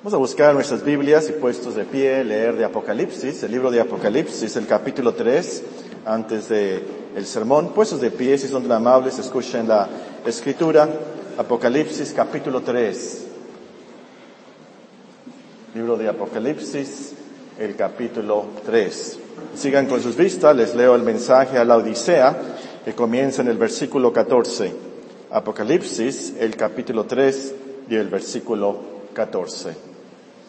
Vamos a buscar nuestras Biblias y puestos de pie, leer de Apocalipsis, el libro de Apocalipsis, el capítulo 3, antes del sermón. Puestos de pie, si son tan amables, escuchen la escritura. Apocalipsis, capítulo 3. Libro de Apocalipsis, el capítulo 3. Sigan con sus vistas, les leo el mensaje a la Odisea, que comienza en el versículo 14. Apocalipsis, el capítulo 3 y el versículo 14.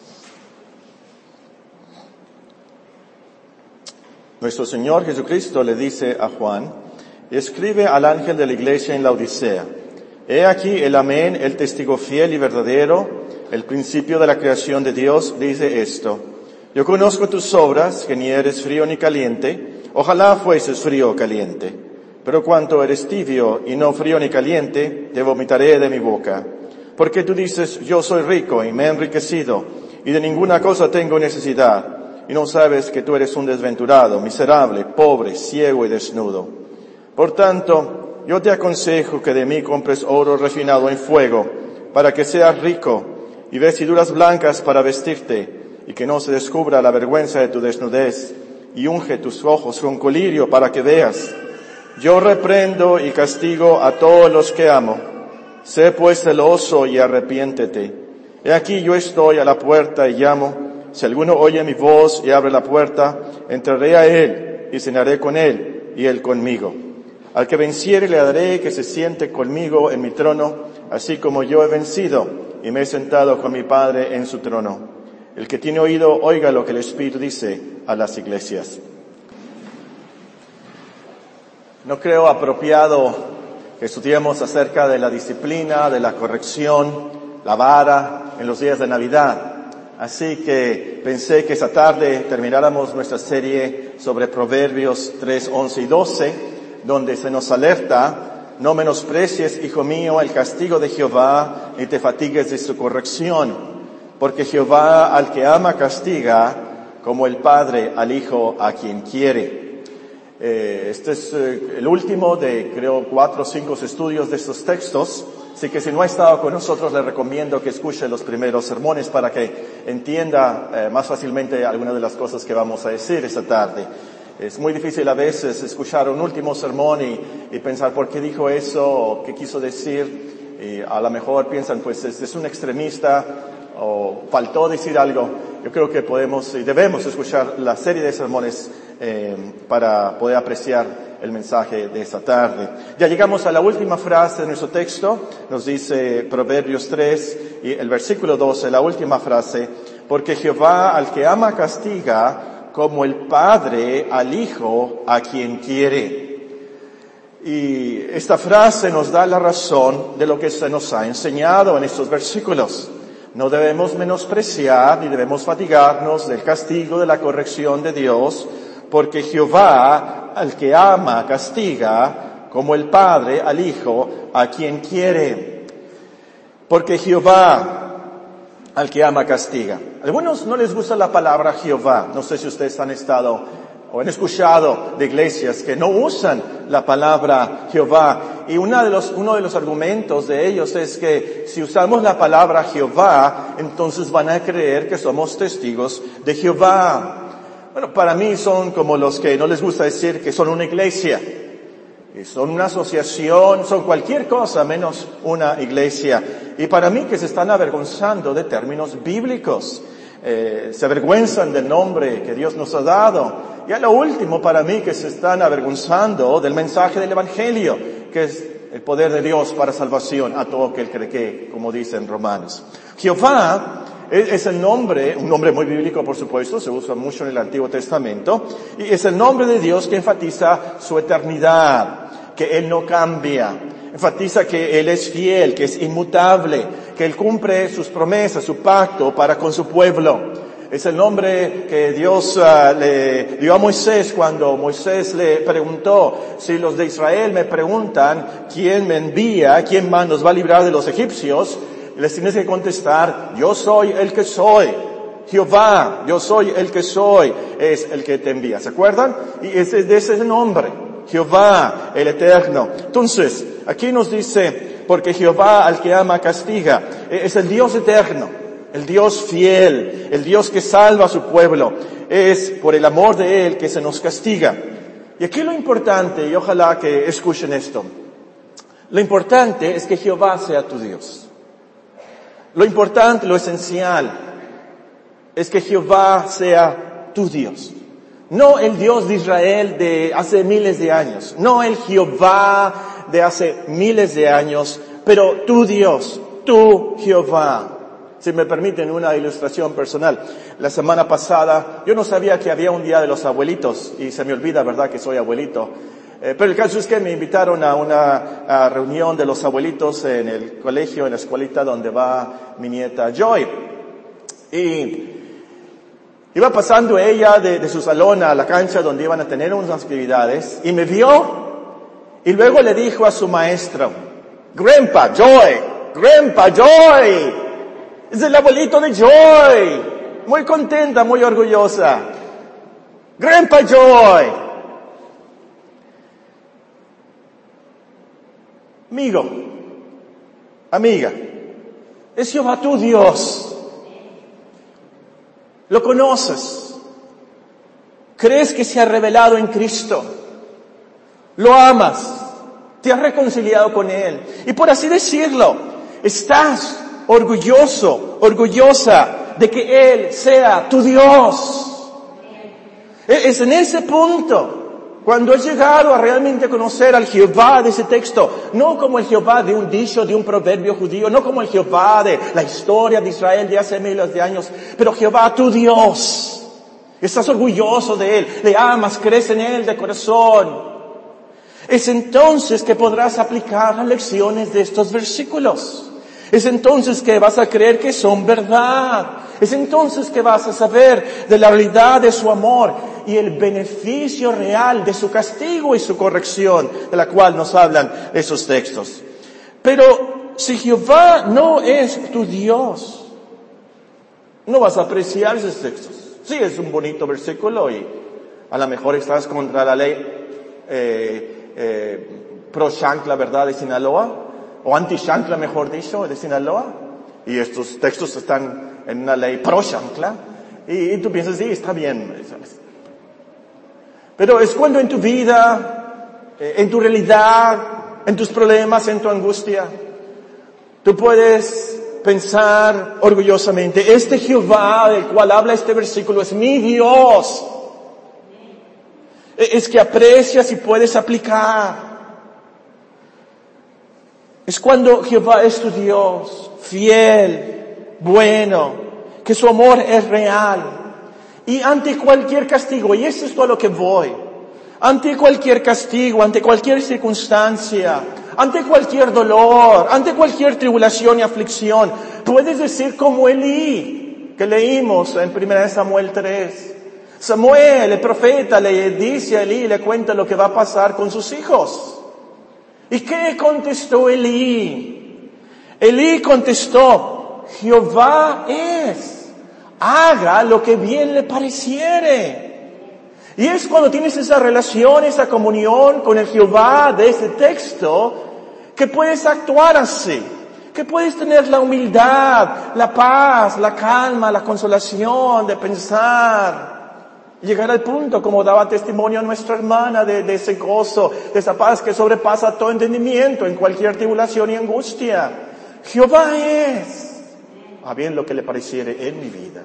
Nuestro Señor Jesucristo le dice a Juan: escribe al ángel de la iglesia en la Odisea. He aquí el Amén, el testigo fiel y verdadero, el principio de la creación de Dios, dice esto: yo conozco tus obras, que ni eres frío ni caliente. Ojalá fueses frío o caliente. Pero cuanto eres tibio y no frío ni caliente, te vomitaré de mi boca. Porque tú dices: yo soy rico y me he enriquecido, y de ninguna cosa tengo necesidad. Y no sabes que tú eres un desventurado, miserable, pobre, ciego y desnudo. Por tanto, yo te aconsejo que de mí compres oro refinado en fuego, para que seas rico, y vestiduras blancas para vestirte, y que no se descubra la vergüenza de tu desnudez, y unge tus ojos con colirio para que veas. Yo reprendo y castigo a todos los que amo. Sé pues celoso y arrepiéntete. He aquí yo estoy a la puerta y llamo. Si alguno oye mi voz y abre la puerta, entraré a él y cenaré con él y él conmigo. Al que venciere le daré que se siente conmigo en mi trono, así como yo he vencido y me he sentado con mi Padre en su trono. El que tiene oído, oiga lo que el Espíritu dice a las iglesias. No creo apropiado que estudiemos acerca de la disciplina, de la corrección, la vara en los días de Navidad. Así que pensé que esta tarde termináramos nuestra serie sobre Proverbios 3, 11 y 12, donde se nos alerta: no menosprecies, hijo mío, el castigo de Jehová, ni te fatigues de su corrección, porque Jehová al que ama castiga, como el padre al hijo a quien quiere. Este es el último de, creo, 4 o 5 estudios de estos textos. Así que si no ha estado con nosotros, le recomiendo que escuche los primeros sermones para que entienda más fácilmente algunas de las cosas que vamos a decir esta tarde. Es muy difícil a veces escuchar un último sermón y pensar por qué dijo eso o qué quiso decir. Y a lo mejor piensan, pues es un extremista o faltó decir algo. Yo creo que podemos y debemos escuchar la serie de sermones para poder apreciar el mensaje de esta tarde. Ya llegamos a la última frase de nuestro texto. Nos dice Proverbios 3 y el versículo 12, la última frase: porque Jehová al que ama castiga, como el padre al hijo a quien quiere. Y esta frase nos da la razón de lo que se nos ha enseñado en estos versículos. No debemos menospreciar ni debemos fatigarnos del castigo, de la corrección de Dios, porque Jehová al que ama castiga, como el padre al hijo a quien quiere. Porque Jehová al que ama castiga. A algunos no les gusta la palabra Jehová. No sé si ustedes han estado o han escuchado de iglesias que no usan la palabra Jehová. Y uno de los argumentos de ellos es que si usamos la palabra Jehová, entonces van a creer que somos testigos de Jehová. Bueno, para mí son como los que no les gusta decir que son una iglesia. Y son una asociación, son cualquier cosa menos una iglesia. Y para mí que se están avergonzando de términos bíblicos. Se avergüenzan del nombre que Dios nos ha dado. Y a lo último, para mí, que se están avergonzando del mensaje del Evangelio, que es el poder de Dios para salvación a todo aquel que cree, como dice en Romanos. Jehová es el nombre, un nombre muy bíblico, por supuesto, se usa mucho en el Antiguo Testamento, y es el nombre de Dios que enfatiza su eternidad, que Él no cambia, enfatiza que Él es fiel, que es inmutable, que Él cumple sus promesas, su pacto para con su pueblo. Es el nombre que Dios le dio a Moisés cuando Moisés le preguntó: si los de Israel me preguntan quién me envía, quién más nos va a librar de los egipcios, les tienes que contestar: yo soy el que soy. Jehová, yo soy el que soy, es el que te envía. ¿Se acuerdan? Y ese es el nombre. Jehová, el Eterno. Entonces, aquí nos dice, porque Jehová al que ama castiga, es el Dios eterno. el Dios fiel, el Dios que salva a su pueblo. Es por el amor de Él que se nos castiga. Y aquí lo importante, y ojalá que escuchen esto, lo importante es que Jehová sea tu Dios. Lo importante, lo esencial, es que Jehová sea tu Dios. No el Dios de Israel de hace miles de años, no el Jehová de hace miles de años, pero tu Dios, tu Jehová. Si me permiten una ilustración personal. La semana pasada, yo no sabía que había un día de los abuelitos, y se me olvida, ¿verdad?, que soy abuelito. Pero el caso es que me invitaron a una reunión de los abuelitos en el colegio, en la escuelita donde va mi nieta Joy. Y iba pasando ella de su salón a la cancha donde iban a tener unas actividades, y me vio, y luego le dijo a su maestro, Grandpa Joy, es el abuelito de Joy, muy contenta, muy orgullosa. Grandpa Joy. Amigo, amiga, es Jehová tu Dios. Lo conoces. Crees que se ha revelado en Cristo. Lo amas. Te has reconciliado con Él. Y por así decirlo, estás orgulloso, orgullosa de que Él sea tu Dios. Es en ese punto, cuando has llegado a realmente conocer al Jehová de ese texto, no como el Jehová de un dicho, de un proverbio judío, no como el Jehová de la historia de Israel de hace miles de años, pero Jehová tu Dios. Estás orgulloso de Él, le amas, crees en Él de corazón. Es entonces que podrás aplicar las lecciones de estos versículos. Es entonces que vas a creer que son verdad. Es entonces que vas a saber de la realidad de su amor y el beneficio real de su castigo y su corrección, de la cual nos hablan esos textos. Pero si Jehová no es tu Dios, no vas a apreciar esos textos. Sí, es un bonito versículo y a lo mejor estás contra la ley pro chancla, ¿verdad?, de Sinaloa. O anti-chancla, mejor dicho, de Sinaloa. Y estos textos están en una ley pro-chancla. Y tú piensas, sí, está bien. Pero es cuando en tu vida, en tu realidad, en tus problemas, en tu angustia, tú puedes pensar orgullosamente, este Jehová del cual habla este versículo es mi Dios. Es que aprecias y puedes aplicar. Es cuando Jehová es tu Dios, fiel, bueno, que su amor es real. Y ante cualquier castigo, y eso es todo a lo que voy, ante cualquier castigo, ante cualquier circunstancia, ante cualquier dolor, ante cualquier tribulación y aflicción, puedes decir como Elí, que leímos en 1 Samuel 3. Samuel, el profeta, le dice a Elí, le cuenta lo que va a pasar con sus hijos. ¿Y qué contestó Elí? Elí contestó, Jehová es, haga lo que bien le pareciere. Y es cuando tienes esa relación, esa comunión con el Jehová de ese texto, que puedes actuar así, que puedes tener la humildad, la paz, la calma, la consolación de pensar. Llegar al punto, como daba testimonio a nuestra hermana, de ese gozo, de esa paz que sobrepasa todo entendimiento en cualquier tribulación y angustia. Jehová es, a bien lo que le pareciere en mi vida.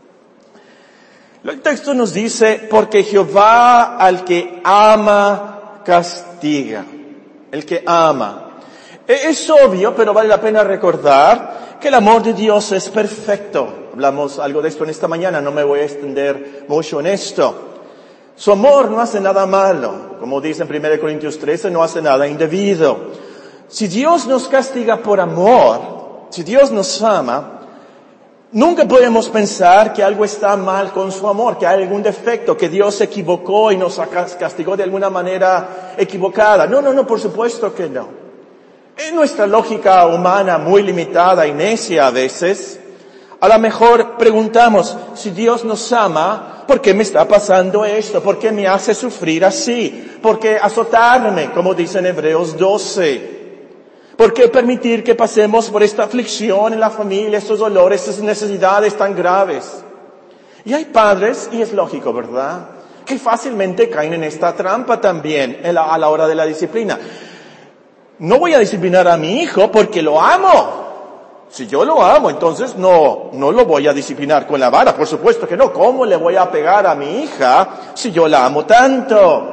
El texto nos dice, porque Jehová al que ama castiga. El que ama. Es obvio, pero vale la pena recordar que el amor de Dios es perfecto. Hablamos algo de esto en esta mañana, no me voy a extender mucho en esto. Su amor no hace nada malo. Como dice en 1 Corintios 13, no hace nada indebido. Si Dios nos castiga por amor, si Dios nos ama, nunca podemos pensar que algo está mal con su amor, que hay algún defecto, que Dios se equivocó y nos castigó de alguna manera equivocada. No, por supuesto que no. En nuestra lógica humana muy limitada y necia a veces, a lo mejor preguntamos, si Dios nos ama, ¿por qué me está pasando esto? ¿Por qué me hace sufrir así? ¿Por qué azotarme, como dice en Hebreos 12? ¿Por qué permitir que pasemos por esta aflicción en la familia, estos dolores, estas necesidades tan graves? Y hay padres, y es lógico, ¿verdad?, que fácilmente caen en esta trampa también a la hora de la disciplina. No voy a disciplinar a mi hijo porque lo amo. Si yo lo amo, entonces no lo voy a disciplinar con la vara. Por supuesto que no. ¿Cómo le voy a pegar a mi hija si yo la amo tanto?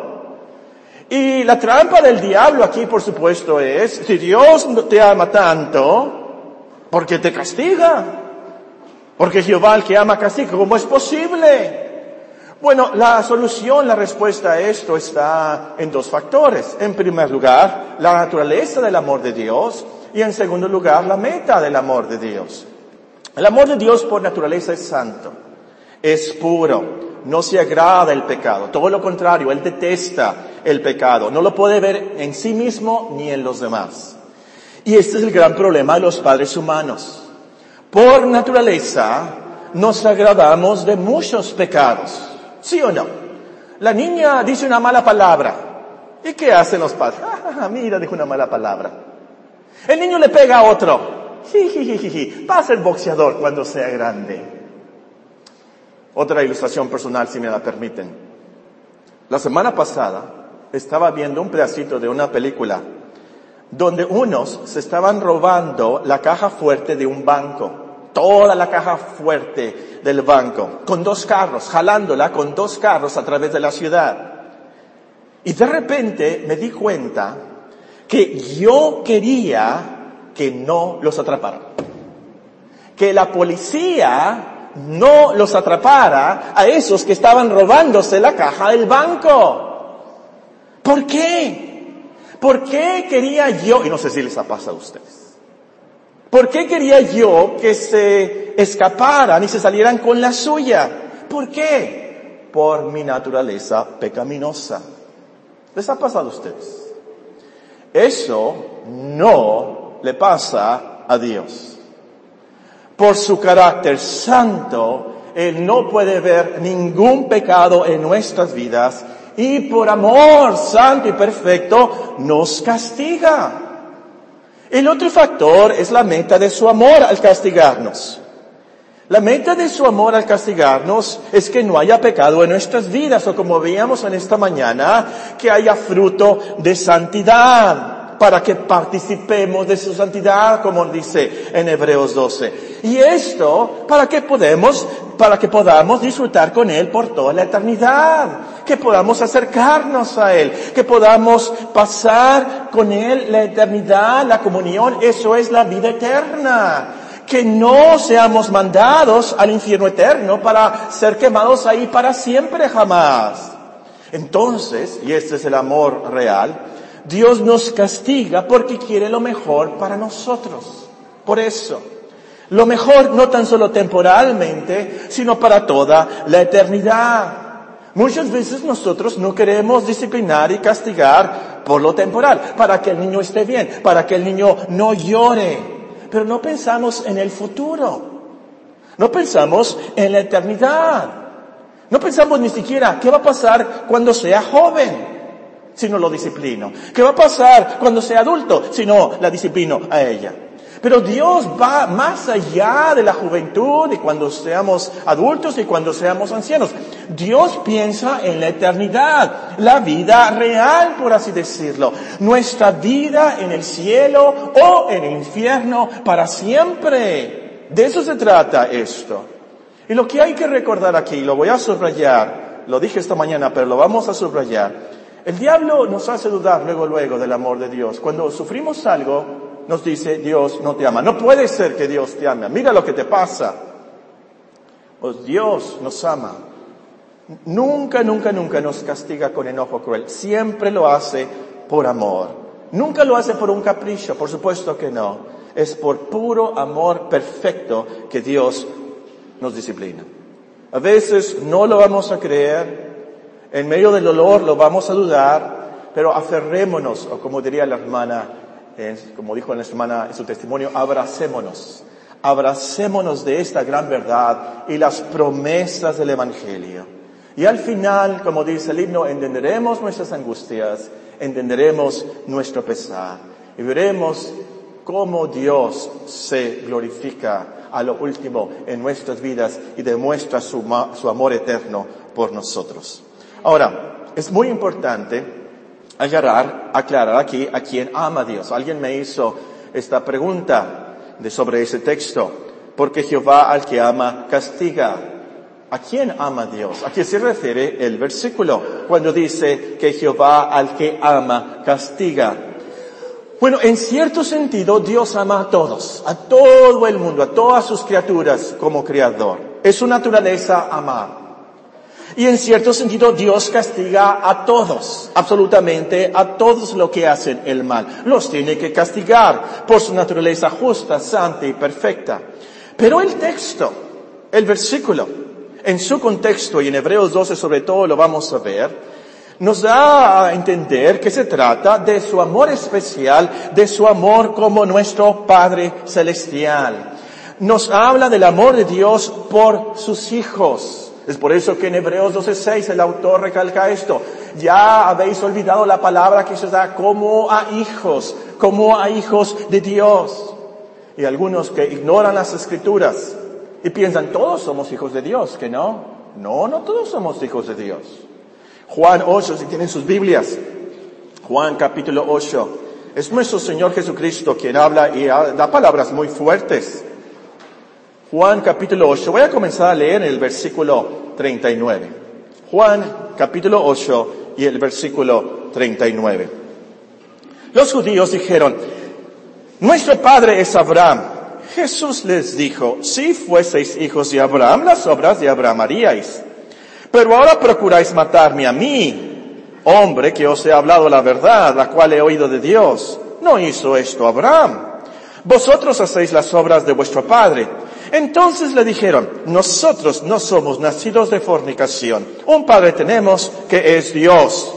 Y la trampa del diablo aquí, por supuesto, es, si Dios no te ama tanto, ¿por qué te castiga? Porque Jehová al que ama castiga. ¿Cómo es posible? Bueno, la solución, la respuesta a esto está en dos factores. En primer lugar, la naturaleza del amor de Dios, y en segundo lugar, la meta del amor de Dios. El amor de Dios por naturaleza es santo, es puro, no se agrada el pecado. Todo lo contrario, Él detesta el pecado. No lo puede ver en sí mismo ni en los demás. Y este es el gran problema de los padres humanos. Por naturaleza, nos agradamos de muchos pecados. ¿Sí o no? La niña dice una mala palabra. ¿Y qué hacen los padres? Mira, dijo una mala palabra. El niño le pega a otro. Va a ser boxeador cuando sea grande. Otra ilustración personal, si me la permiten. La semana pasada estaba viendo un pedacito de una película donde unos se estaban robando la caja fuerte de un banco. Toda la caja fuerte del banco, con 2 carros, jalándola con 2 carros a través de la ciudad. Y de repente me di cuenta que yo quería que no los atraparan. Que la policía no los atrapara a esos que estaban robándose la caja del banco. ¿Por qué? ¿Por qué quería yo? Y no sé si les ha pasado a ustedes. ¿Por qué quería yo que se escaparan y se salieran con la suya? ¿Por qué? Por mi naturaleza pecaminosa. ¿Les ha pasado a ustedes? Eso no le pasa a Dios. Por su carácter santo, Él no puede ver ningún pecado en nuestras vidas y por amor santo y perfecto nos castiga. El otro factor es la meta de su amor al castigarnos. La meta de su amor al castigarnos es que no haya pecado en nuestras vidas, o como veíamos en esta mañana, que haya fruto de santidad, para que participemos de su santidad, como dice en Hebreos 12. Y esto para que podamos disfrutar con Él por toda la eternidad, que podamos acercarnos a Él, que podamos pasar con Él la eternidad, la comunión. Eso es la vida eterna. Que no seamos mandados al infierno eterno para ser quemados ahí para siempre, jamás. Entonces, y este es el amor real, Dios nos castiga porque quiere lo mejor para nosotros. Por eso, lo mejor no tan solo temporalmente, sino para toda la eternidad. Muchas veces nosotros no queremos disciplinar y castigar por lo temporal, para que el niño esté bien, para que el niño no llore. Pero no pensamos en el futuro. No pensamos en la eternidad. No pensamos ni siquiera qué va a pasar cuando sea joven, si no lo disciplino. ¿Qué va a pasar cuando sea adulto, si no la disciplino a ella? Pero Dios va más allá de la juventud y cuando seamos adultos y cuando seamos ancianos. Dios piensa en la eternidad, la vida real, por así decirlo. Nuestra vida en el cielo o en el infierno para siempre. De eso se trata esto. Y lo que hay que recordar aquí, lo voy a subrayar, lo dije esta mañana, pero lo vamos a subrayar. El diablo nos hace dudar luego del amor de Dios. Cuando sufrimos algo, nos dice, Dios no te ama. No puede ser que Dios te ame. Mira lo que te pasa. Pues Dios nos ama. Nunca nos castiga con enojo cruel. Siempre lo hace por amor. Nunca lo hace por un capricho. Por supuesto que no. Es por puro amor perfecto que Dios nos disciplina. A veces no lo vamos a creer. En medio del dolor lo vamos a dudar. Pero aferrémonos, o como diría la hermana, como dijo la hermana en su testimonio, abracémonos de esta gran verdad y las promesas del Evangelio. Y al final, como dice el himno, entenderemos nuestras angustias, entenderemos nuestro pesar y veremos cómo Dios se glorifica a lo último en nuestras vidas y demuestra su amor eterno por nosotros. Ahora, es muy importante aclarar aquí a quién ama a Dios. Alguien me hizo esta pregunta sobre ese texto. Porque Jehová al que ama castiga. ¿A quién ama Dios? ¿A qué se refiere el versículo cuando dice que Jehová al que ama castiga? Bueno, en cierto sentido Dios ama a todos, a todo el mundo, a todas sus criaturas como creador. Es su naturaleza amar. Y en cierto sentido Dios castiga a todos, absolutamente a todos los que hacen el mal. Los tiene que castigar por su naturaleza justa, santa y perfecta. Pero el texto, el versículo, en su contexto y en Hebreos 12 sobre todo lo vamos a ver, nos da a entender que se trata de su amor especial, de su amor como nuestro Padre Celestial. Nos habla del amor de Dios por sus hijos. Es por eso que en Hebreos 12:6 el autor recalca esto. Ya habéis olvidado la palabra que se da como a hijos de Dios. Y algunos que ignoran las Escrituras y piensan, todos somos hijos de Dios, ¿que no? No todos somos hijos de Dios. Juan 8, si tienen sus Biblias. Juan capítulo 8. Es nuestro Señor Jesucristo quien habla y da palabras muy fuertes. Juan capítulo 8. Voy a comenzar a leer el versículo 39. Juan capítulo 8 y el versículo 39. Los judíos dijeron, nuestro padre es Abraham. Jesús les dijo, si fueseis hijos de Abraham, las obras de Abraham haríais. Pero ahora procuráis matarme a mí, hombre que os he hablado la verdad, la cual he oído de Dios. No hizo esto Abraham. Vosotros hacéis las obras de vuestro padre. Entonces le dijeron, nosotros no somos nacidos de fornicación. Un padre tenemos que es Dios.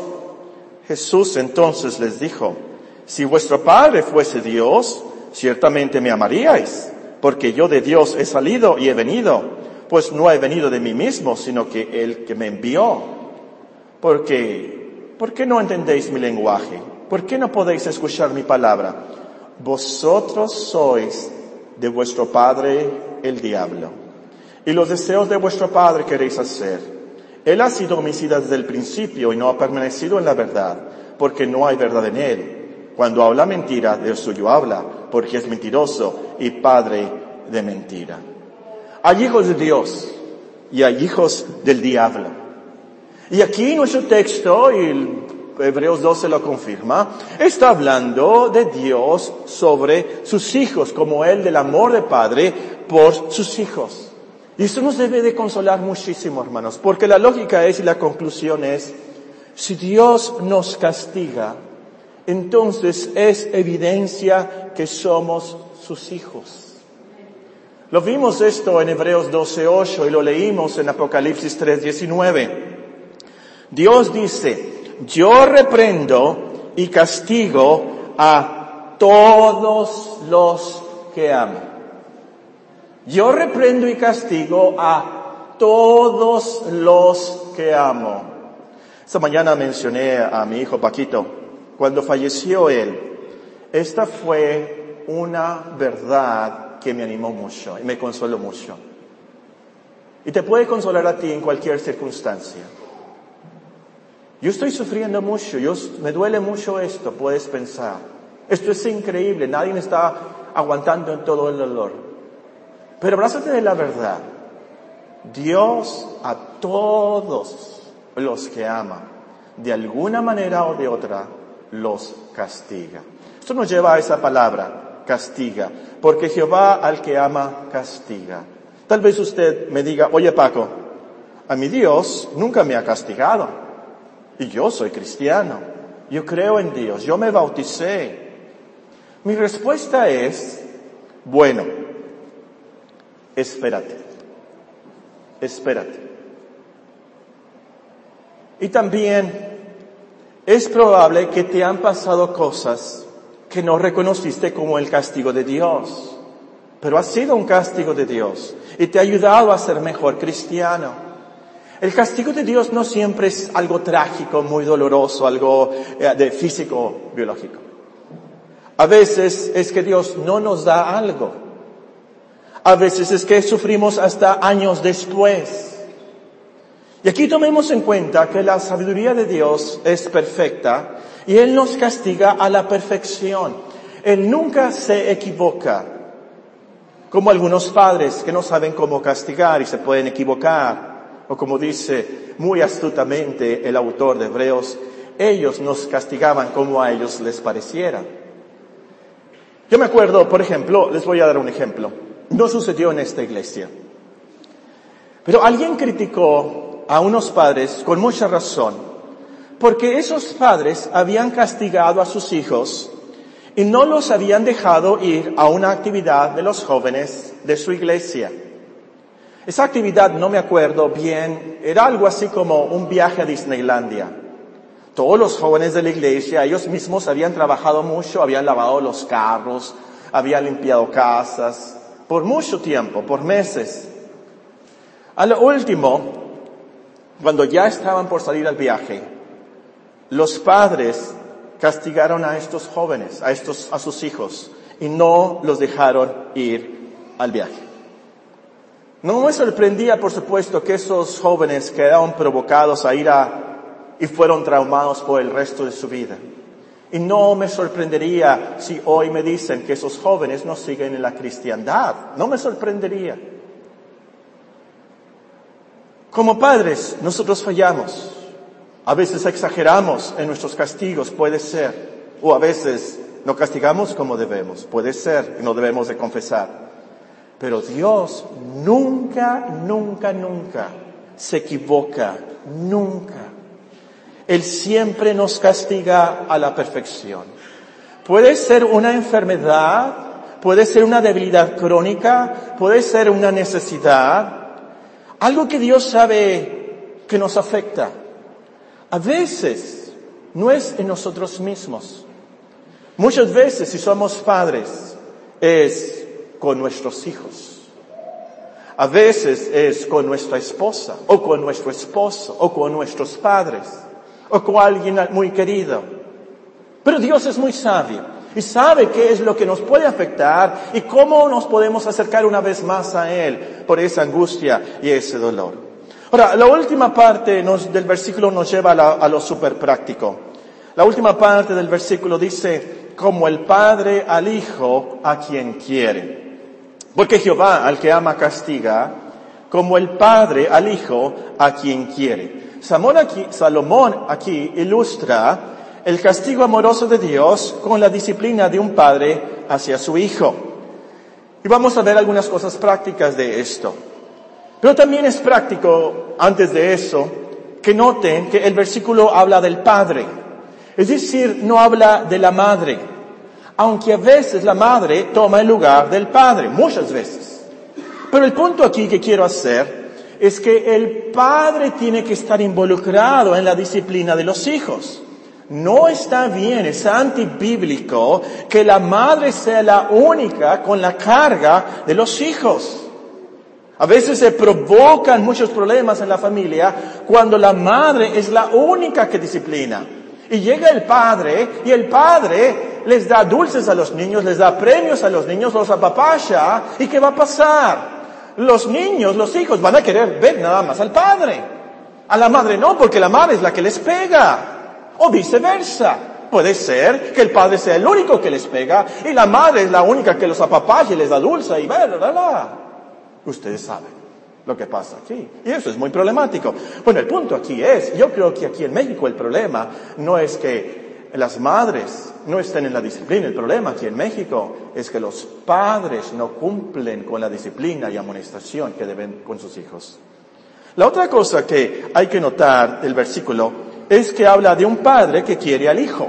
Jesús entonces les dijo, si vuestro padre fuese Dios, ciertamente me amaríais, porque yo de Dios he salido y he venido, pues no he venido de mí mismo, sino que el que me envió. ¿Por qué no entendéis mi lenguaje? ¿Por qué no podéis escuchar mi palabra? Vosotros sois de vuestro padre el diablo, y los deseos de vuestro padre queréis hacer. Él ha sido homicida desde el principio y no ha permanecido en la verdad, porque no hay verdad en él. Cuando habla mentira, del suyo habla, porque es mentiroso y padre de mentira. Hay hijos de Dios y hay hijos del diablo. Y aquí nuestro texto, y Hebreos 12 lo confirma, está hablando de Dios sobre sus hijos, como Él del amor de Padre por sus hijos. Y esto nos debe de consolar muchísimo, hermanos, porque la lógica es y la conclusión es, si Dios nos castiga, entonces es evidencia que somos sus hijos. Lo vimos esto en Hebreos 12:8 y lo leímos en Apocalipsis 3:19. Dios dice, yo reprendo y castigo a todos los que amo. Yo reprendo y castigo a todos los que amo. Esta mañana mencioné a mi hijo Paquito. Cuando falleció él, esta fue una verdad que me animó mucho y me consoló mucho. Y te puede consolar a ti en cualquier circunstancia. Yo estoy sufriendo mucho, me duele mucho esto, puedes pensar. Esto es increíble, nadie está aguantando en todo el dolor. Pero abrázate de la verdad. Dios a todos los que ama, de alguna manera o de otra, los castiga. Esto nos lleva a esa palabra, castiga, porque Jehová al que ama castiga. Tal vez usted me diga, oye Paco, a mi Dios nunca me ha castigado. Y yo soy cristiano, yo creo en Dios, yo me bauticé. Mi respuesta es, bueno, espérate. Y también es probable que te han pasado cosas que no reconociste como el castigo de Dios, pero ha sido un castigo de Dios y te ha ayudado a ser mejor cristiano. El castigo de Dios no siempre es algo trágico, muy doloroso, algo de físico, biológico. A veces es que Dios no nos da algo. A veces es que sufrimos hasta años después. Y aquí tomemos en cuenta que la sabiduría de Dios es perfecta y Él nos castiga a la perfección. Él nunca se equivoca, como algunos padres que no saben cómo castigar y se pueden equivocar. O como dice muy astutamente el autor de Hebreos, ellos nos castigaban como a ellos les pareciera. Yo me acuerdo, por ejemplo, les voy a dar un ejemplo. No sucedió en esta iglesia. Pero alguien criticó a unos padres con mucha razón, porque esos padres habían castigado a sus hijos y no los habían dejado ir a una actividad de los jóvenes de su iglesia. Esa actividad, no me acuerdo bien, era algo así como un viaje a Disneylandia. Todos los jóvenes de la iglesia, ellos mismos habían trabajado mucho, habían lavado los carros, habían limpiado casas, por mucho tiempo, por meses. A lo último, cuando ya estaban por salir al viaje, los padres castigaron a estos jóvenes, a sus hijos, y no los dejaron ir al viaje. No me sorprendía, por supuesto, que esos jóvenes quedaron provocados a ir y fueron traumados por el resto de su vida. Y no me sorprendería si hoy me dicen que esos jóvenes no siguen en la cristiandad. No me sorprendería. Como padres, nosotros fallamos. A veces exageramos en nuestros castigos, puede ser. O a veces no castigamos como debemos, puede ser, y no debemos de confesar. Pero Dios nunca se equivoca, nunca. Él siempre nos castiga a la perfección. Puede ser una enfermedad, puede ser una debilidad crónica, puede ser una necesidad, algo que Dios sabe que nos afecta. A veces no es en nosotros mismos. Muchas veces, si somos padres, es con nuestros hijos. A veces es con nuestra esposa, o con nuestro esposo, o con nuestros padres, o con alguien muy querido. Pero Dios es muy sabio y sabe qué es lo que nos puede afectar y cómo nos podemos acercar una vez más a Él por esa angustia y ese dolor. Ahora, la última parte del versículo nos lleva a lo súper práctico. La última parte del versículo dice, como el padre al hijo a quien quiere. Porque Jehová al que ama castiga, como el padre al hijo a quien quiere. Salomón aquí ilustra el castigo amoroso de Dios con la disciplina de un padre hacia su hijo. Y vamos a ver algunas cosas prácticas de esto. Pero también es práctico, antes de eso, que noten que el versículo habla del padre. Es decir, no habla de la madre. Aunque a veces la madre toma el lugar del padre, muchas veces. Pero el punto aquí que quiero hacer es que el padre tiene que estar involucrado en la disciplina de los hijos. No está bien, es antibíblico que la madre sea la única con la carga de los hijos. A veces se provocan muchos problemas en la familia cuando la madre es la única que disciplina. Y llega el padre, y el padre les da dulces a los niños, les da premios a los niños, los apapacha, ¿y qué va a pasar? Los niños, los hijos van a querer ver nada más al padre. A la madre no, porque la madre es la que les pega. O viceversa. Puede ser que el padre sea el único que les pega y la madre es la única que los apapacha y les da dulce y bla. Ustedes saben lo que pasa aquí. Y eso es muy problemático. Bueno, el punto aquí es, yo creo que aquí en México el problema no es que las madres no estén en la disciplina. El problema aquí en México es que los padres no cumplen con la disciplina y amonestación que deben con sus hijos. La otra cosa que hay que notar del versículo es que habla de un padre que quiere al hijo.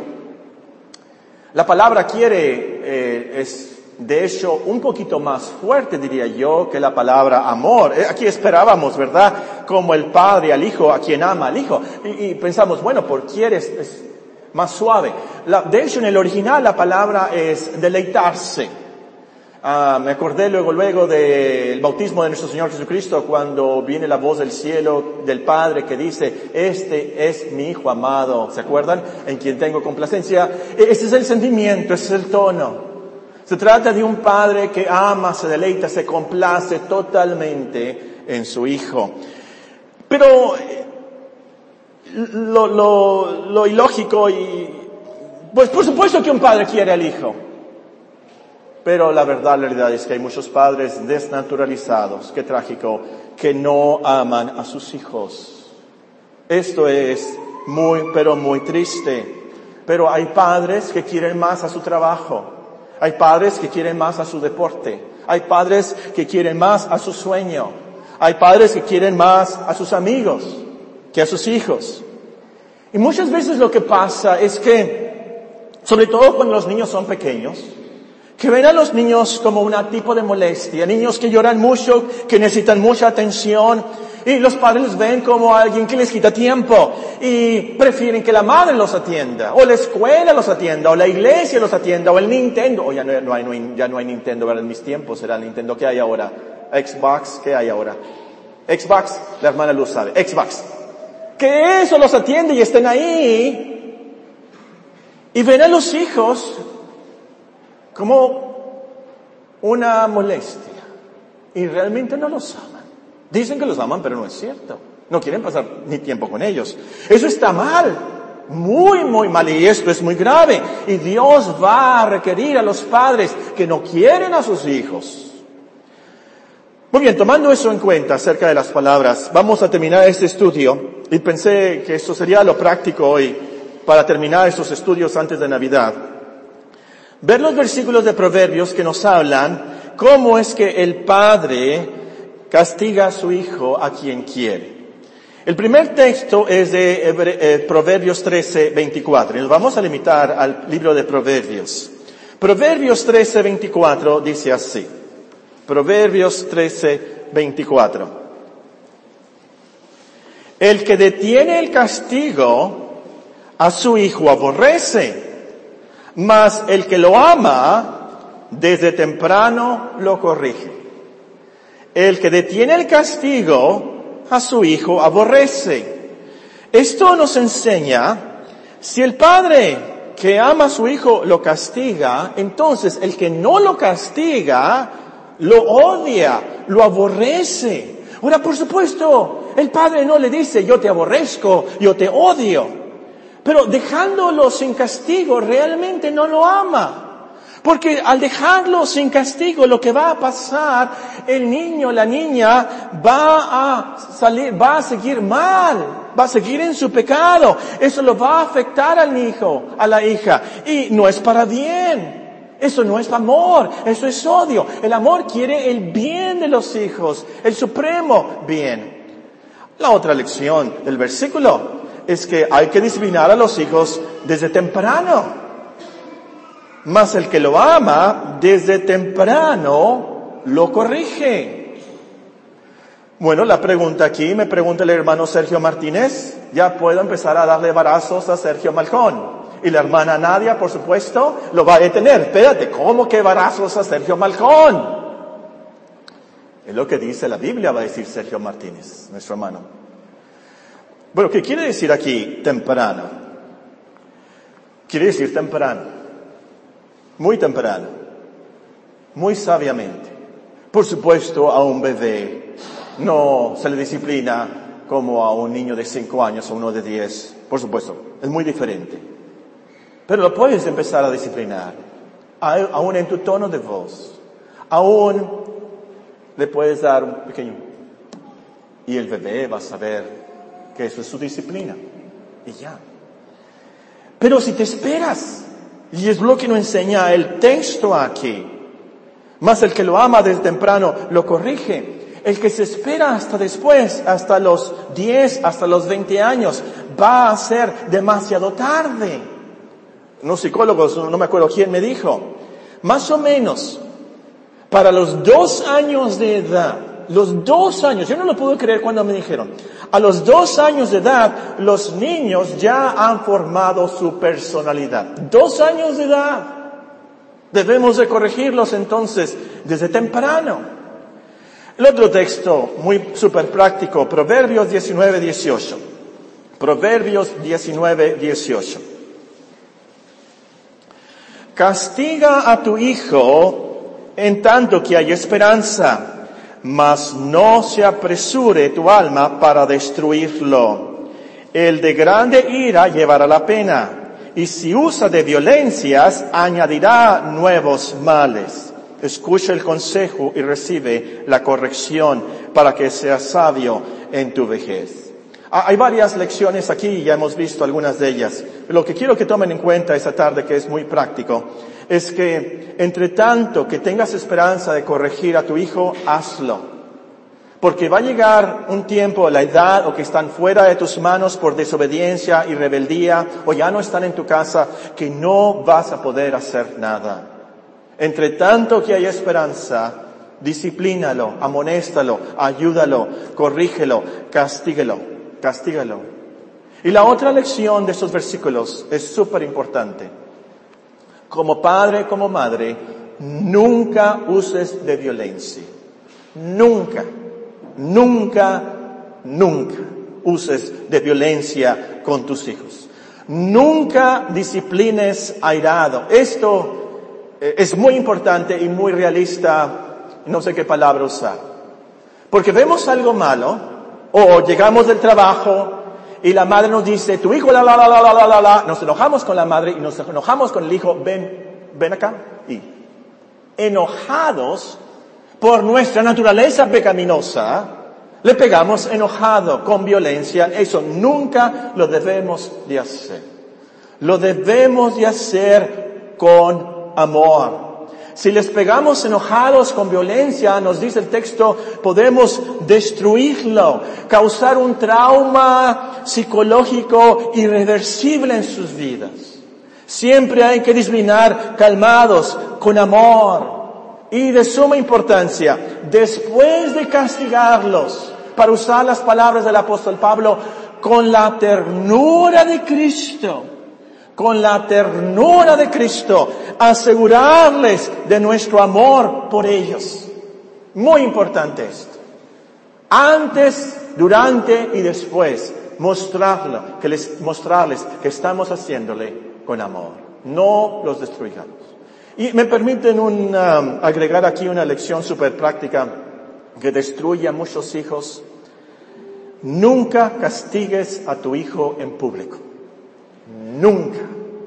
La palabra quiere es de hecho un poquito más fuerte, diría yo, que la palabra amor. Aquí esperábamos, ¿verdad? Como el padre al hijo, a quien ama al hijo. Y pensamos, bueno, por quiere es más suave. De hecho, en el original la palabra es deleitarse. Me acordé luego del bautismo de nuestro Señor Jesucristo, cuando viene la voz del cielo del Padre que dice, este es mi Hijo amado, ¿se acuerdan? En quien tengo complacencia. Ese es el sentimiento, ese es el tono. Se trata de un Padre que ama, se deleita, se complace totalmente en su Hijo. Pero lo ilógico pues por supuesto que un padre quiere al hijo. Pero la realidad es que hay muchos padres desnaturalizados, qué trágico, que no aman a sus hijos. Esto es pero muy triste. Pero hay padres que quieren más a su trabajo. Hay padres que quieren más a su deporte. Hay padres que quieren más a su sueño. Hay padres que quieren más a sus amigos que a sus hijos. Y muchas veces lo que pasa es que, sobre todo cuando los niños son pequeños, que ven a los niños como un tipo de molestia, niños que lloran mucho, que necesitan mucha atención, y los padres los ven como alguien que les quita tiempo, y prefieren que la madre los atienda, o la escuela los atienda, o la iglesia los atienda, o el Nintendo, o ya no hay Nintendo, ¿verdad? En mis tiempos era el Nintendo, ¿qué hay ahora? Xbox, ¿qué hay ahora? Xbox, la hermana Luz sabe, Xbox. Que eso los atiende y estén ahí, y ven a los hijos como una molestia, y realmente no los aman. Dicen que los aman, pero no es cierto. No quieren pasar ni tiempo con ellos. Eso está mal, muy, muy mal, y esto es muy grave. Y Dios va a requerir a los padres que no quieren a sus hijos. Muy bien, tomando eso en cuenta acerca de las palabras, vamos a terminar este estudio, y pensé que esto sería lo práctico hoy para terminar estos estudios antes de Navidad. Ver los versículos de Proverbios que nos hablan cómo es que el padre castiga a su hijo a quien quiere. El primer texto es de Proverbios 13:24. Nos vamos a limitar al libro de Proverbios. Proverbios 13:24 dice así. Proverbios 13:24. El que detiene el castigo a su hijo aborrece, mas el que lo ama, desde temprano lo corrige. El que detiene el castigo a su hijo aborrece. Esto nos enseña, si el padre que ama a su hijo lo castiga, entonces el que no lo castiga, lo odia, lo aborrece. Ahora, por supuesto, el padre no le dice, yo te aborrezco, yo te odio. Pero dejándolo sin castigo, realmente no lo ama. Porque al dejarlo sin castigo, lo que va a pasar, el niño, la niña, va a seguir mal, va a seguir en su pecado. Eso lo va a afectar al hijo, a la hija. Y no es para bien. Eso no es amor, eso es odio. El amor quiere el bien de los hijos, el supremo bien. La otra lección del versículo es que hay que disciplinar a los hijos desde temprano. Mas el que lo ama, desde temprano lo corrige. Bueno, la pregunta aquí, me pregunta el hermano Sergio Martínez, ya puedo empezar a darle varazos a Sergio Malcón. Y la hermana Nadia, por supuesto, lo va a detener. Espérate, ¿cómo que varazos a Sergio Malcón? Es lo que dice la Biblia, va a decir Sergio Martínez, nuestro hermano. Bueno, ¿qué quiere decir aquí temprano? Quiere decir temprano, muy temprano, muy sabiamente. Por supuesto, a un bebé no se le disciplina como a un niño de 5 años o uno de 10. Por supuesto, es muy diferente. Pero lo puedes empezar a disciplinar, aún en tu tono de voz. Aún le puedes dar un pequeño, y el bebé va a saber que eso es su disciplina, y ya. Pero si te esperas, y es lo que nos enseña el texto aquí, más el que lo ama desde temprano lo corrige. El que se espera hasta después, hasta los 10, hasta los 20 años, va a ser demasiado tarde. Unos psicólogos, no me acuerdo quién me dijo, más o menos, para los 2 años de edad, los 2 años, yo no lo puedo creer cuando me dijeron, a los 2 años de edad, los niños ya han formado su personalidad. 2 años de edad. Debemos de corregirlos entonces desde temprano. El otro texto muy súper práctico, Proverbios 19:18. Proverbios 19:18. Castiga a tu hijo en tanto que hay esperanza, mas no se apresure tu alma para destruirlo. El de grande ira llevará la pena, y si usa de violencias, añadirá nuevos males. Escucha el consejo y recibe la corrección para que seas sabio en tu vejez. Hay varias lecciones aquí, ya hemos visto algunas de ellas. Lo que quiero que tomen en cuenta esta tarde, que es muy práctico, es que entre tanto que tengas esperanza de corregir a tu hijo, hazlo. Porque va a llegar un tiempo, la edad, o que están fuera de tus manos por desobediencia y rebeldía, o ya no están en tu casa, que no vas a poder hacer nada. Entre tanto que hay esperanza, disciplínalo, amonéstalo, ayúdalo, corrígelo, castíguelo. Y la otra lección de estos versículos es súper importante. Como padre, como madre, nunca uses de violencia. Nunca uses de violencia con tus hijos. Nunca disciplines airado. Esto es muy importante y muy realista, no sé qué palabra usar. Porque vemos algo malo, o llegamos del trabajo y la madre nos dice, tu hijo, nos enojamos con la madre y nos enojamos con el hijo, ven acá. Y enojados por nuestra naturaleza pecaminosa, le pegamos enojado, con violencia. Eso nunca lo debemos de hacer. Lo debemos de hacer con amor. Si les pegamos enojados con violencia, nos dice el texto, podemos destruirlo, causar un trauma psicológico irreversible en sus vidas. Siempre hay que disciplinar calmados, con amor. Y de suma importancia, después de castigarlos, para usar las palabras del apóstol Pablo, con la ternura de Cristo, asegurarles de nuestro amor por ellos. Muy importante esto. Antes, durante y después, mostrarles que estamos haciéndole con amor. No los destruyamos. Y me permiten agregar aquí una lección súper práctica que destruye a muchos hijos. Nunca castigues a tu hijo en público. Nunca.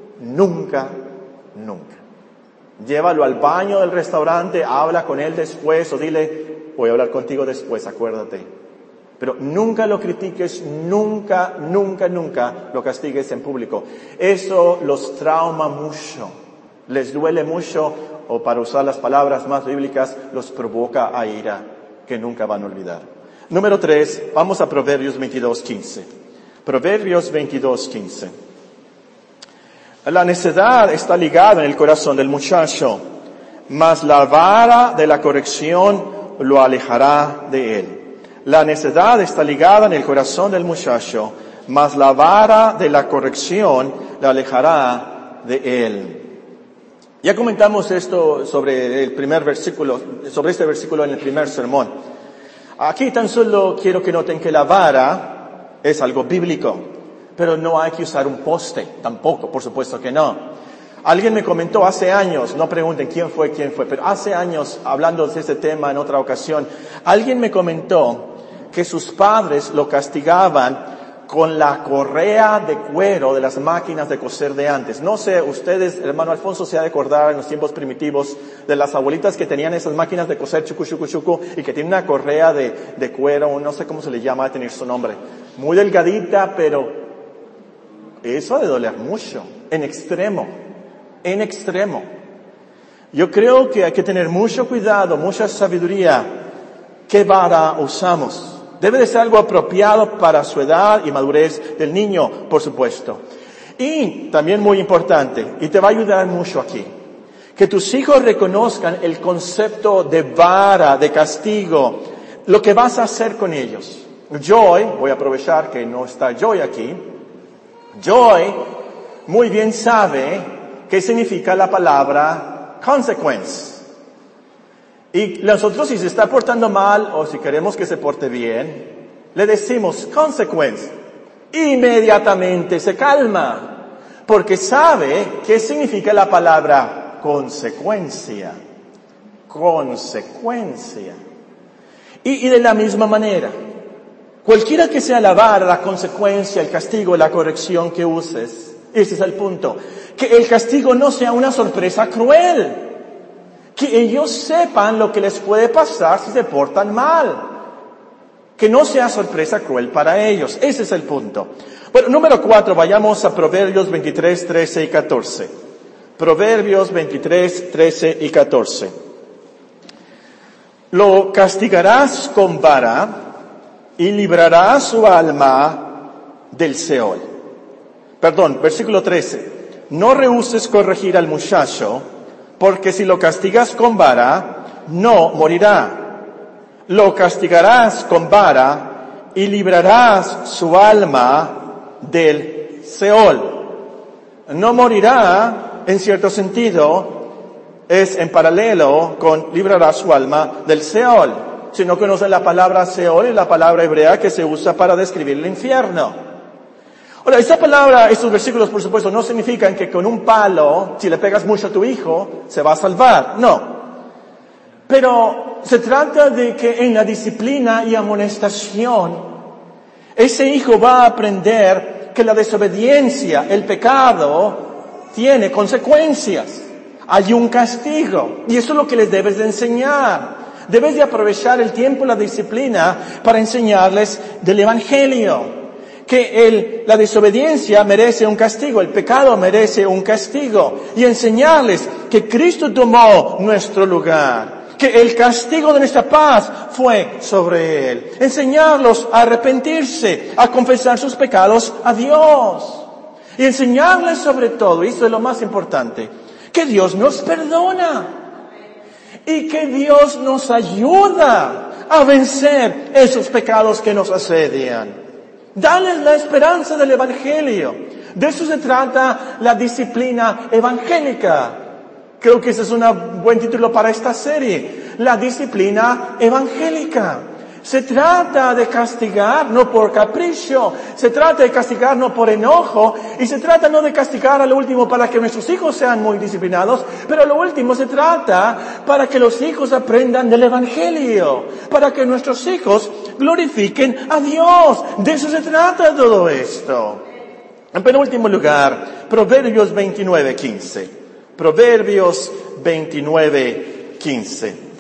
Llévalo al baño del restaurante, habla con él después o dile, voy a hablar contigo después, acuérdate. Pero nunca lo critiques, nunca lo castigues en público. Eso los trauma mucho, les duele mucho, o para usar las palabras más bíblicas, los provoca a ira que nunca van a olvidar. Número 3, vamos a Proverbios 22:15. Proverbios 22:15. La necedad está ligada en el corazón del muchacho, mas la vara de la corrección lo alejará de él. La necedad está ligada en el corazón del muchacho, mas la vara de la corrección lo alejará de él. Ya comentamos esto sobre el primer versículo, sobre este versículo en el primer sermón. Aquí tan solo quiero que noten que la vara es algo bíblico. Pero no hay que usar un poste, tampoco, por supuesto que no. Alguien me comentó hace años, no pregunten quién fue, pero hace años, hablando de este tema en otra ocasión, alguien me comentó que sus padres lo castigaban con la correa de cuero de las máquinas de coser de antes. No sé, ustedes, hermano Alfonso, se ha de acordar en los tiempos primitivos de las abuelitas que tenían esas máquinas de coser chucu y que tienen una correa de cuero, no sé cómo se le llama, a tener su nombre. Muy delgadita, pero eso ha de doler mucho, en extremo. Yo creo que hay que tener mucho cuidado, mucha sabiduría. ¿Qué vara usamos? Debe de ser algo apropiado para su edad y madurez del niño, por supuesto. Y también muy importante, y te va a ayudar mucho aquí, que tus hijos reconozcan el concepto de vara, de castigo, lo que vas a hacer con ellos. Joy, voy a aprovechar que no está Joy aquí. Joy muy bien sabe qué significa la palabra consequence. Y nosotros, si se está portando mal o si queremos que se porte bien, le decimos consequence. Inmediatamente se calma, porque sabe qué significa la palabra consecuencia. Consecuencia. Y de la misma manera, cualquiera que sea la vara, la consecuencia, el castigo, la corrección que uses, ese es el punto. Que el castigo no sea una sorpresa cruel. Que ellos sepan lo que les puede pasar si se portan mal. Que no sea sorpresa cruel para ellos. Ese es el punto. Bueno, número 4, vayamos a Proverbios 23, 13 y 14. Proverbios 23, 13 y 14. Lo castigarás con vara y librarás su alma del Seol. Perdón, versículo 13. No rehuses corregir al muchacho, porque si lo castigas con vara, no morirá. Lo castigarás con vara y librarás su alma del Seol. No morirá, en cierto sentido, es en paralelo con librará su alma del Seol. Si no conocen la palabra Seol, es la palabra hebrea que se usa para describir el infierno. Ahora, esa palabra, estos versículos, por supuesto, no significan que con un palo, si le pegas mucho a tu hijo, se va a salvar. No. Pero se trata de que en la disciplina y amonestación, ese hijo va a aprender que la desobediencia, el pecado, tiene consecuencias. Hay un castigo. Y eso es lo que les debes de enseñar. Debes de aprovechar el tiempo y la disciplina para enseñarles del Evangelio. Que la desobediencia merece un castigo, el pecado merece un castigo. Y enseñarles que Cristo tomó nuestro lugar. Que el castigo de nuestra paz fue sobre Él. Enseñarlos a arrepentirse, a confesar sus pecados a Dios. Y enseñarles sobre todo, y esto es lo más importante, que Dios nos perdona. Y que Dios nos ayuda a vencer esos pecados que nos asedian. Dales la esperanza del Evangelio. De eso se trata la disciplina evangélica. Creo que ese es un buen título para esta serie. La disciplina evangélica. Se trata de castigar no por capricho, se trata de castigar no por enojo, y se trata no de castigar a lo último para que nuestros hijos sean muy disciplinados, pero a lo último se trata para que los hijos aprendan del Evangelio, para que nuestros hijos glorifiquen a Dios. De eso se trata todo esto. En penúltimo lugar, Proverbios 29:15. Proverbios 29:15.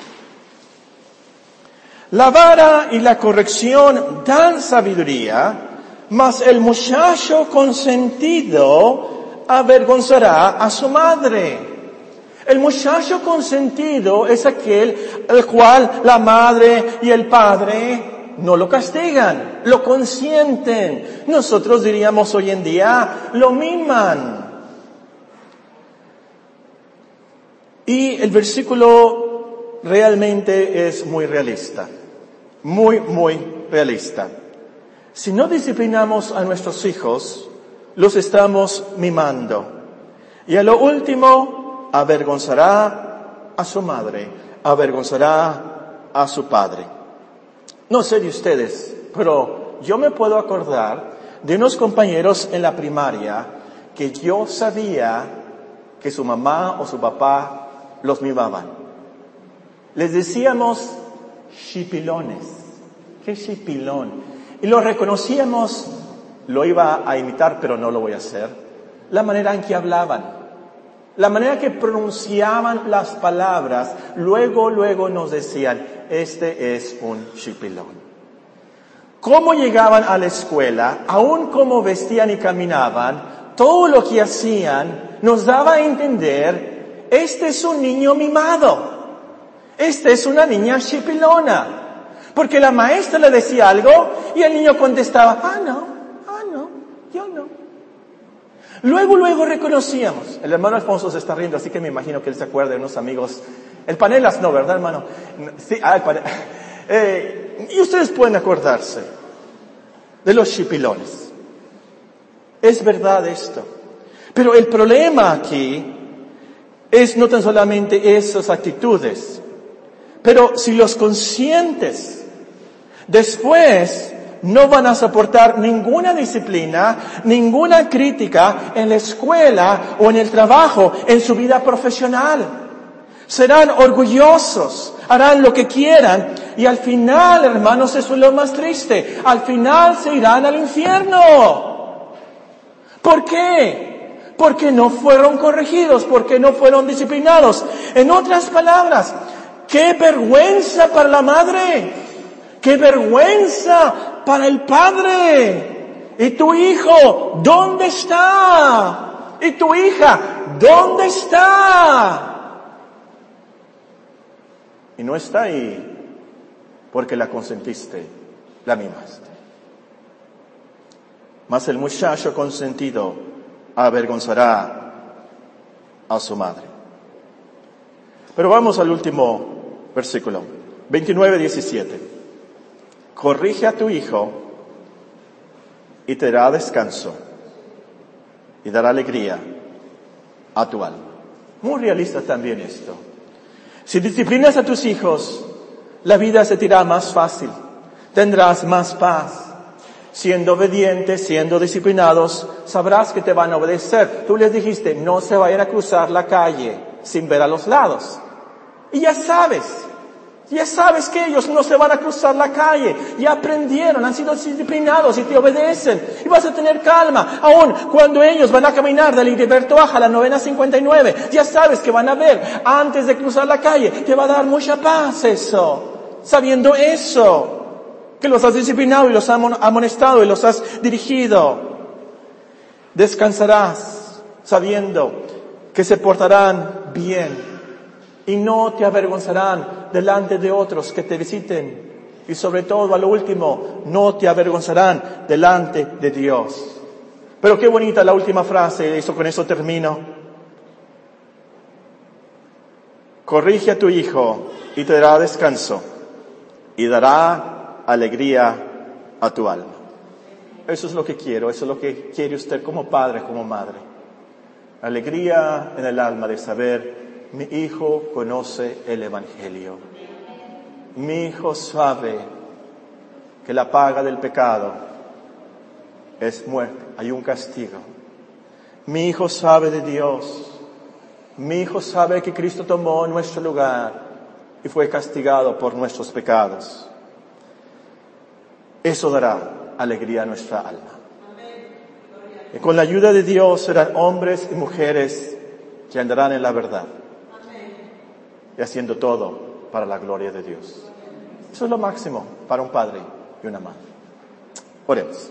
La vara y la corrección dan sabiduría, mas el muchacho consentido avergonzará a su madre. El muchacho consentido es aquel al cual la madre y el padre no lo castigan, lo consienten. Nosotros diríamos hoy en día, lo miman. Y el versículo realmente es muy realista. Muy, muy realista. Si no disciplinamos a nuestros hijos, los estamos mimando. Y a lo último, avergonzará a su madre, avergonzará a su padre. No sé de ustedes, pero yo me puedo acordar de unos compañeros en la primaria que yo sabía que su mamá o su papá los mimaban. Les decíamos chipilones. ¿Qué chipilón? Y lo reconocíamos, lo iba a imitar, pero no lo voy a hacer. La manera en que hablaban, la manera que pronunciaban las palabras, luego nos decían, este es un chipilón. Cómo llegaban a la escuela, aún cómo vestían y caminaban, todo lo que hacían nos daba a entender, este es un niño mimado. Esta es una niña chipilona, porque la maestra le decía algo y el niño contestaba, no, yo no. Luego reconocíamos, el hermano Alfonso se está riendo, así que me imagino que él se acuerda de unos amigos, el Panelas no, ¿verdad, hermano? Sí, y ustedes pueden acordarse de los chipilones. Es verdad esto, pero el problema aquí es no tan solamente esas actitudes, pero si los conscientes después no van a soportar ninguna disciplina, ninguna crítica en la escuela o en el trabajo, en su vida profesional. Serán orgullosos, harán lo que quieran y al final, hermanos, eso es lo más triste. Al final se irán al infierno. ¿Por qué? Porque no fueron corregidos, porque no fueron disciplinados. En otras palabras, ¡qué vergüenza para la madre! ¡Qué vergüenza para el padre! ¿Y tu hijo dónde está? ¿Y tu hija dónde está? Y no está ahí porque la consentiste, la mimaste. Mas el muchacho consentido avergonzará a su madre. Pero vamos al último versículo, 29-17. Corrige a tu hijo y te dará descanso y dará alegría a tu alma. Muy realista también esto. Si disciplinas a tus hijos, la vida se te irá más fácil. Tendrás más paz. Siendo obedientes, siendo disciplinados, sabrás que te van a obedecer. Tú les dijiste, no se vayan a cruzar la calle sin ver a los lados. Y ya sabes que ellos no se van a cruzar la calle. Ya aprendieron, han sido disciplinados y te obedecen. Y vas a tener calma. Aún cuando ellos van a caminar de Heriberto Aja a la 959, ya sabes que van a ver antes de cruzar la calle. Te va a dar mucha paz eso. Sabiendo eso, que los has disciplinado y los has amonestado y los has dirigido. Descansarás sabiendo que se portarán bien. Y no te avergonzarán delante de otros que te visiten. Y sobre todo, a lo último, no te avergonzarán delante de Dios. Pero qué bonita la última frase, con eso termino. Corrige a tu hijo y te dará descanso y dará alegría a tu alma. Eso es lo que quiero, eso es lo que quiere usted como padre, como madre. Alegría en el alma de saber, mi hijo conoce el Evangelio. Mi hijo sabe que la paga del pecado es muerte, hay un castigo. Mi hijo sabe de Dios. Mi hijo sabe que Cristo tomó nuestro lugar y fue castigado por nuestros pecados. Eso dará alegría a nuestra alma. Y con la ayuda de Dios serán hombres y mujeres que andarán en la verdad. Y haciendo todo para la gloria de Dios. Eso es lo máximo para un padre y una madre. Oremos.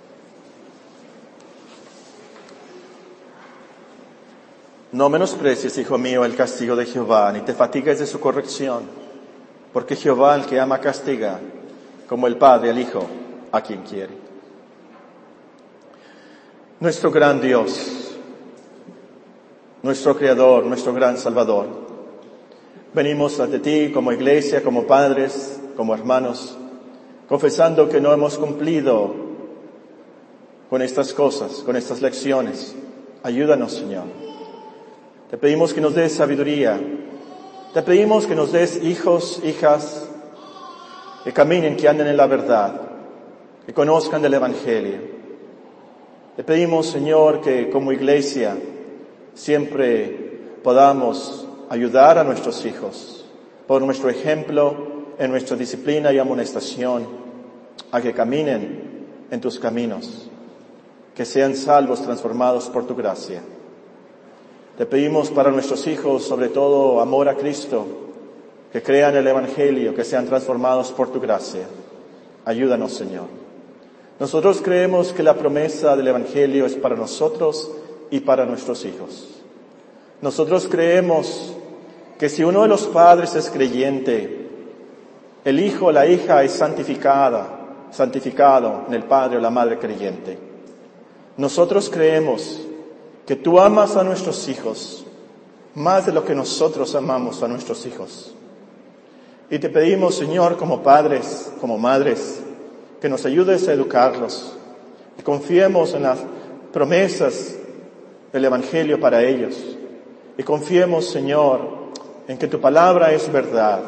No menosprecies, hijo mío, el castigo de Jehová, ni te fatigues de su corrección, porque Jehová, el que ama, castiga, como el Padre al Hijo, a quien quiere. Nuestro gran Dios, nuestro Creador, nuestro gran Salvador, venimos ante ti como iglesia, como padres, como hermanos, confesando que no hemos cumplido con estas cosas, con estas lecciones. Ayúdanos, Señor. Te pedimos que nos des sabiduría. Te pedimos que nos des hijos, hijas, que caminen, que anden en la verdad, que conozcan del Evangelio. Te pedimos, Señor, que como iglesia siempre podamos ayudar a nuestros hijos, por nuestro ejemplo, en nuestra disciplina y amonestación, a que caminen en tus caminos, que sean salvos, transformados por tu gracia. Te pedimos para nuestros hijos, sobre todo, amor a Cristo, que crean el Evangelio, que sean transformados por tu gracia. Ayúdanos, Señor. Nosotros creemos que la promesa del Evangelio es para nosotros y para nuestros hijos. Nosotros creemos que si uno de los padres es creyente, el hijo o la hija es santificado en el padre o la madre creyente. Nosotros creemos que tú amas a nuestros hijos más de lo que nosotros amamos a nuestros hijos. Y te pedimos, Señor, como padres, como madres, que nos ayudes a educarlos, que confiemos en las promesas del Evangelio para ellos, y confiemos, Señor, en que tu palabra es verdad.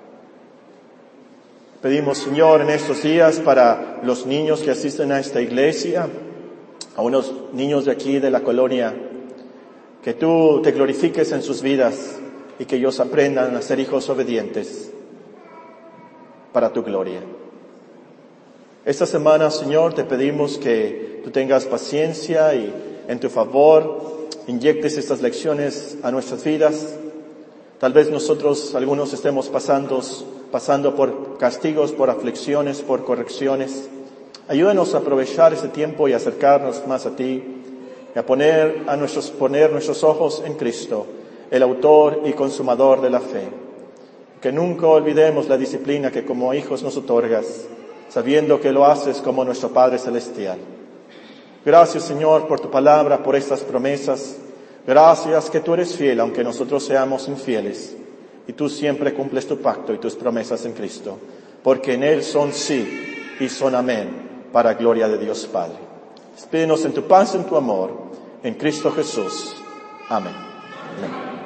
Pedimos, Señor, en estos días para los niños que asisten a esta iglesia, a unos niños de aquí de la colonia, que tú te glorifiques en sus vidas y que ellos aprendan a ser hijos obedientes para tu gloria. Esta semana, Señor, te pedimos que tú tengas paciencia y en tu favor inyectes estas lecciones a nuestras vidas. Tal vez nosotros, algunos, estemos pasando por castigos, por aflicciones, por correcciones. Ayúdanos a aprovechar ese tiempo y acercarnos más a ti y a poner nuestros ojos en Cristo, el autor y consumador de la fe. Que nunca olvidemos la disciplina que como hijos nos otorgas, sabiendo que lo haces como nuestro Padre Celestial. Gracias, Señor, por tu palabra, por estas promesas. Gracias que tú eres fiel, aunque nosotros seamos infieles. Y tú siempre cumples tu pacto y tus promesas en Cristo, porque en Él son sí y son amén, para gloria de Dios Padre. Despídenos en tu paz, en tu amor, en Cristo Jesús. Amén. Amén.